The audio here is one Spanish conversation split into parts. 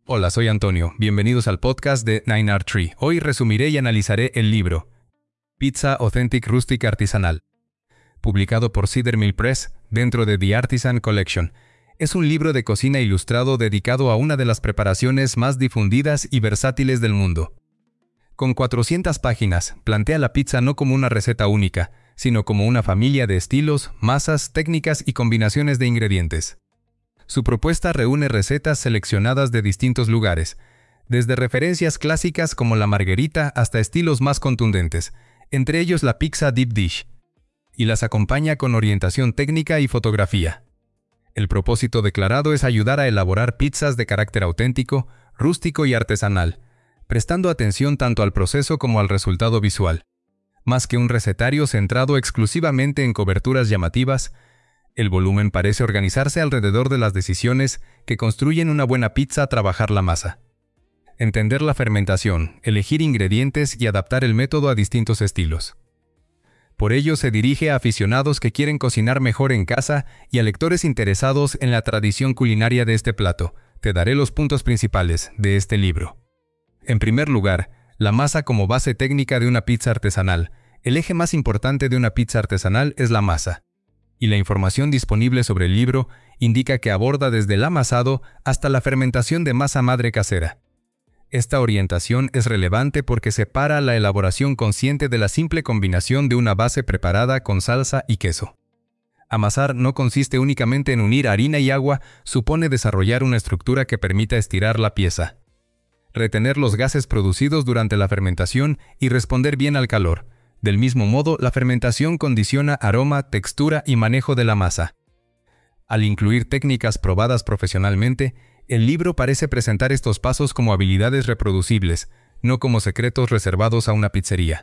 Hola, soy Antonio. Bienvenidos al podcast de 9art Tree. Hoy resumiré y analizaré el libro Pizza Authentic Rustic Artisanal, publicado por Cedar Mill Press dentro de The Artisan Collection. Es un libro de cocina ilustrado dedicado a una de las preparaciones más difundidas y versátiles del mundo. Con 400 páginas, plantea la pizza no como una receta única, sino como una familia de estilos, masas, técnicas y combinaciones de ingredientes. Su propuesta reúne recetas seleccionadas de distintos lugares, desde referencias clásicas como la margherita hasta estilos más contundentes, entre ellos la pizza deep dish, y las acompaña con orientación técnica y fotografía. El propósito declarado es ayudar a elaborar pizzas de carácter auténtico, rústico y artesanal, prestando atención tanto al proceso como al resultado visual. Más que un recetario centrado exclusivamente en coberturas llamativas, el volumen parece organizarse alrededor de las decisiones que construyen una buena pizza: trabajar la masa, entender la fermentación, elegir ingredientes y adaptar el método a distintos estilos. Por ello se dirige a aficionados que quieren cocinar mejor en casa y a lectores interesados en la tradición culinaria de este plato. Te daré los puntos principales de este libro. En primer lugar, la masa como base técnica de una pizza artesanal. El eje más importante de una pizza artesanal es la masa, y la información disponible sobre el libro indica que aborda desde el amasado hasta la fermentación de masa madre casera. Esta orientación es relevante porque separa la elaboración consciente de la simple combinación de una base preparada con salsa y queso. Amasar no consiste únicamente en unir harina y agua, supone desarrollar una estructura que permita estirar la pieza, retener los gases producidos durante la fermentación y responder bien al calor. Del mismo modo, la fermentación condiciona aroma, textura y manejo de la masa. Al incluir técnicas probadas profesionalmente, el libro parece presentar estos pasos como habilidades reproducibles, no como secretos reservados a una pizzería.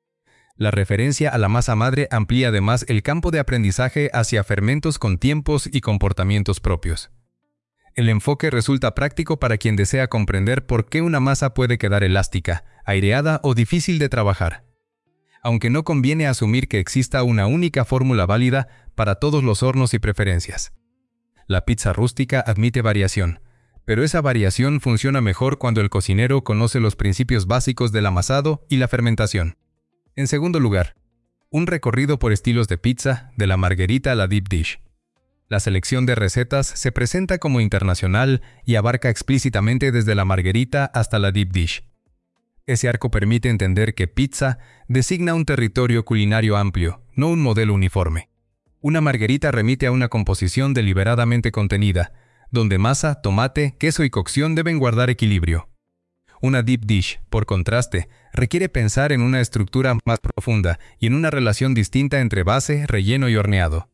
La referencia a la masa madre amplía además el campo de aprendizaje hacia fermentos con tiempos y comportamientos propios. El enfoque resulta práctico para quien desea comprender por qué una masa puede quedar elástica, aireada o difícil de trabajar. Aunque no conviene asumir que exista una única fórmula válida para todos los hornos y preferencias. La pizza rústica admite variación, pero esa variación funciona mejor cuando el cocinero conoce los principios básicos del amasado y la fermentación. En segundo lugar, un recorrido por estilos de pizza, de la margherita a la deep dish. La selección de recetas se presenta como internacional y abarca explícitamente desde la margherita hasta la deep dish. Ese arco permite entender que pizza designa un territorio culinario amplio, no un modelo uniforme. Una margherita remite a una composición deliberadamente contenida, donde masa, tomate, queso y cocción deben guardar equilibrio. Una deep dish, por contraste, requiere pensar en una estructura más profunda y en una relación distinta entre base, relleno y horneado.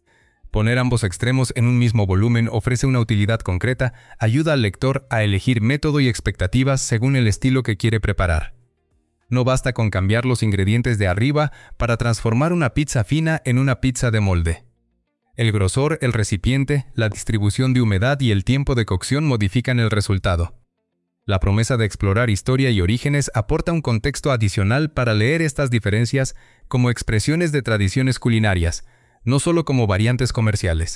Poner ambos extremos en un mismo volumen ofrece una utilidad concreta, ayuda al lector a elegir método y expectativas según el estilo que quiere preparar. No basta con cambiar los ingredientes de arriba para transformar una pizza fina en una pizza de molde. El grosor, el recipiente, la distribución de humedad y el tiempo de cocción modifican el resultado. La promesa de explorar historia y orígenes aporta un contexto adicional para leer estas diferencias como expresiones de tradiciones culinarias, no solo como variantes comerciales.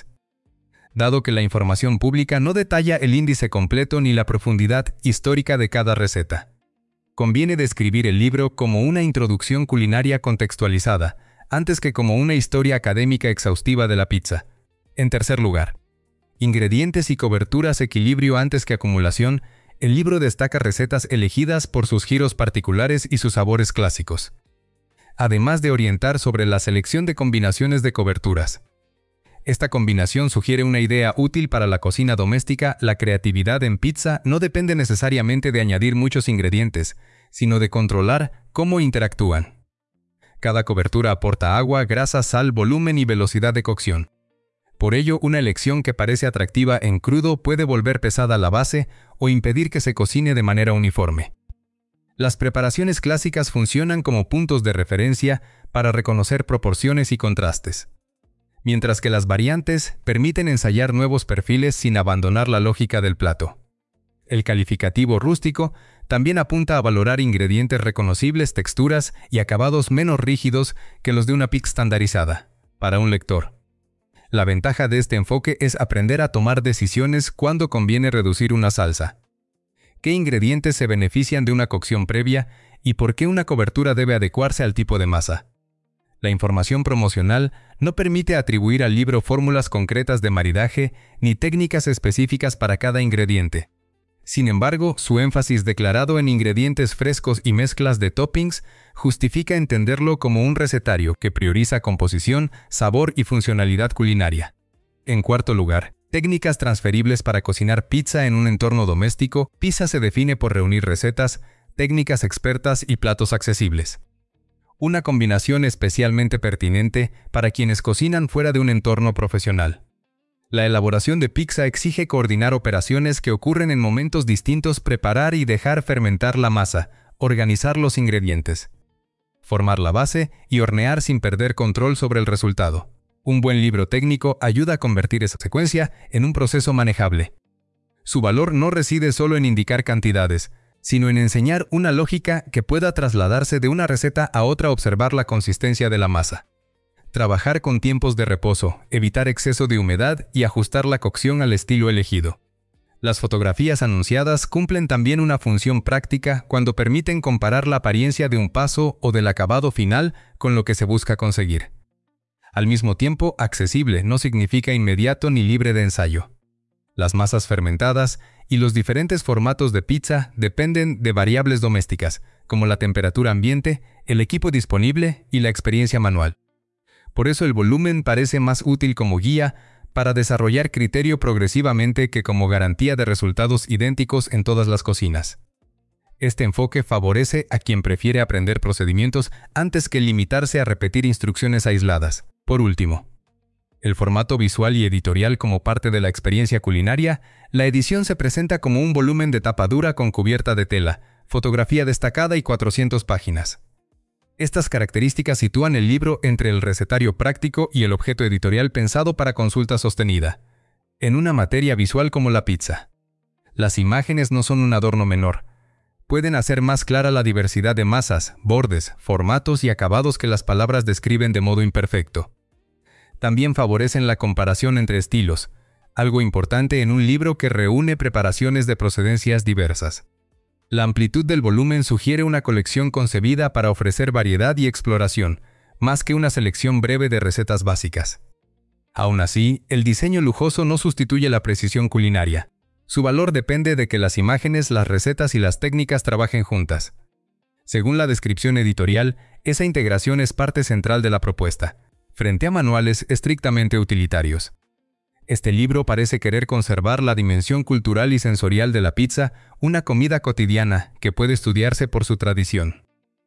Dado que la información pública no detalla el índice completo ni la profundidad histórica de cada receta, conviene describir el libro como una introducción culinaria contextualizada, antes que como una historia académica exhaustiva de la pizza. En tercer lugar, ingredientes y coberturas, equilibrio antes que acumulación. El libro destaca recetas elegidas por sus giros particulares y sus sabores clásicos, además de orientar sobre la selección de combinaciones de coberturas. Esta combinación sugiere una idea útil para la cocina doméstica. La creatividad en pizza no depende necesariamente de añadir muchos ingredientes, sino de controlar cómo interactúan. Cada cobertura aporta agua, grasa, sal, volumen y velocidad de cocción. Por ello, una elección que parece atractiva en crudo puede volver pesada la base o impedir que se cocine de manera uniforme. Las preparaciones clásicas funcionan como puntos de referencia para reconocer proporciones y contrastes, mientras que las variantes permiten ensayar nuevos perfiles sin abandonar la lógica del plato. El calificativo rústico también apunta a valorar ingredientes reconocibles, texturas y acabados menos rígidos que los de una pizza estandarizada. Para un lector, la ventaja de este enfoque es aprender a tomar decisiones cuando conviene reducir una salsa, qué ingredientes se benefician de una cocción previa y por qué una cobertura debe adecuarse al tipo de masa. La información promocional no permite atribuir al libro fórmulas concretas de maridaje ni técnicas específicas para cada ingrediente. Sin embargo, su énfasis declarado en ingredientes frescos y mezclas de toppings justifica entenderlo como un recetario que prioriza composición, sabor y funcionalidad culinaria. En cuarto lugar, técnicas transferibles para cocinar pizza en un entorno doméstico. Pizza se define por reunir recetas, técnicas expertas y platos accesibles. Una combinación especialmente pertinente para quienes cocinan fuera de un entorno profesional. La elaboración de pizza exige coordinar operaciones que ocurren en momentos distintos, preparar y dejar fermentar la masa, organizar los ingredientes, formar la base y hornear sin perder control sobre el resultado. Un buen libro técnico ayuda a convertir esa secuencia en un proceso manejable. Su valor no reside solo en indicar cantidades, sino en enseñar una lógica que pueda trasladarse de una receta a otra. Observar la consistencia de la masa. Trabajar con tiempos de reposo, evitar exceso de humedad y ajustar la cocción al estilo elegido. Las fotografías anunciadas cumplen también una función práctica cuando permiten comparar la apariencia de un paso o del acabado final con lo que se busca conseguir. Al mismo tiempo, accesible no significa inmediato ni libre de ensayo. Las masas fermentadas y los diferentes formatos de pizza dependen de variables domésticas, como la temperatura ambiente, el equipo disponible y la experiencia manual. Por eso el volumen parece más útil como guía para desarrollar criterio progresivamente que como garantía de resultados idénticos en todas las cocinas. Este enfoque favorece a quien prefiere aprender procedimientos antes que limitarse a repetir instrucciones aisladas. Por último, el formato visual y editorial como parte de la experiencia culinaria. La edición se presenta como un volumen de tapa dura con cubierta de tela, fotografía destacada y 400 páginas. Estas características sitúan el libro entre el recetario práctico y el objeto editorial pensado para consulta sostenida, en una materia visual como la pizza. Las imágenes no son un adorno menor. Pueden hacer más clara la diversidad de masas, bordes, formatos y acabados que las palabras describen de modo imperfecto. También favorecen la comparación entre estilos, algo importante en un libro que reúne preparaciones de procedencias diversas. La amplitud del volumen sugiere una colección concebida para ofrecer variedad y exploración, más que una selección breve de recetas básicas. Aún así, el diseño lujoso no sustituye la precisión culinaria. Su valor depende de que las imágenes, las recetas y las técnicas trabajen juntas. Según la descripción editorial, esa integración es parte central de la propuesta, frente a manuales estrictamente utilitarios. Este libro parece querer conservar la dimensión cultural y sensorial de la pizza, una comida cotidiana que puede estudiarse por su tradición,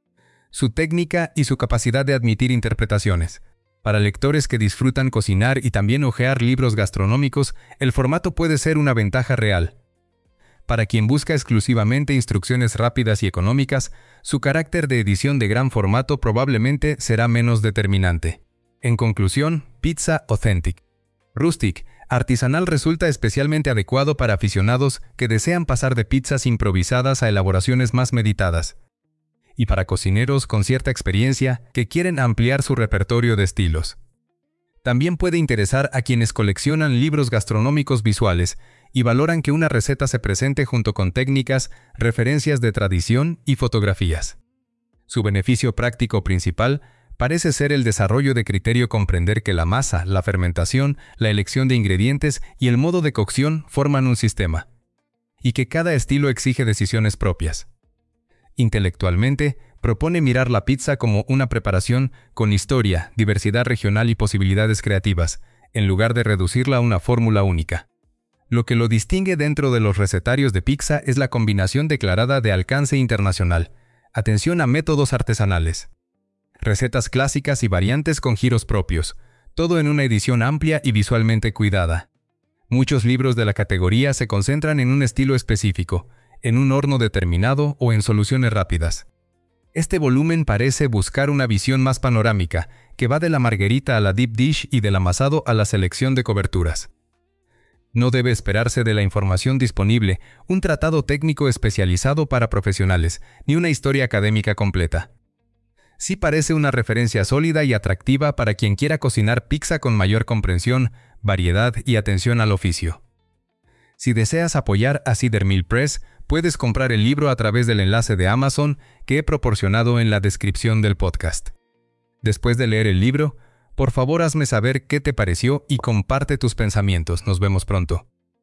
su técnica y su capacidad de admitir interpretaciones. Para lectores que disfrutan cocinar y también hojear libros gastronómicos, el formato puede ser una ventaja real. Para quien busca exclusivamente instrucciones rápidas y económicas, su carácter de edición de gran formato probablemente será menos determinante. En conclusión, Pizza Authentic. Rustic, artesanal resulta especialmente adecuado para aficionados que desean pasar de pizzas improvisadas a elaboraciones más meditadas, y para cocineros con cierta experiencia que quieren ampliar su repertorio de estilos. También puede interesar a quienes coleccionan libros gastronómicos visuales y valoran que una receta se presente junto con técnicas, referencias de tradición y fotografías. Su beneficio práctico principal parece ser el desarrollo de criterio, comprender que la masa, la fermentación, la elección de ingredientes y el modo de cocción forman un sistema, y que cada estilo exige decisiones propias. Intelectualmente, propone mirar la pizza como una preparación con historia, diversidad regional y posibilidades creativas, en lugar de reducirla a una fórmula única. Lo que lo distingue dentro de los recetarios de pizza es la combinación declarada de alcance internacional, atención a métodos artesanales, recetas clásicas y variantes con giros propios, todo en una edición amplia y visualmente cuidada. Muchos libros de la categoría se concentran en un estilo específico, en un horno determinado o en soluciones rápidas. Este volumen parece buscar una visión más panorámica, que va de la margarita a la deep dish y del amasado a la selección de coberturas. No debe esperarse de la información disponible un tratado técnico especializado para profesionales, ni una historia académica completa. Sí parece una referencia sólida y atractiva para quien quiera cocinar pizza con mayor comprensión, variedad y atención al oficio. Si deseas apoyar a Cedar Mill Press, Puedes comprar el libro a través del enlace de Amazon que he proporcionado en la descripción del podcast. Después de leer el libro, por favor hazme saber qué te pareció y comparte tus pensamientos. Nos vemos pronto.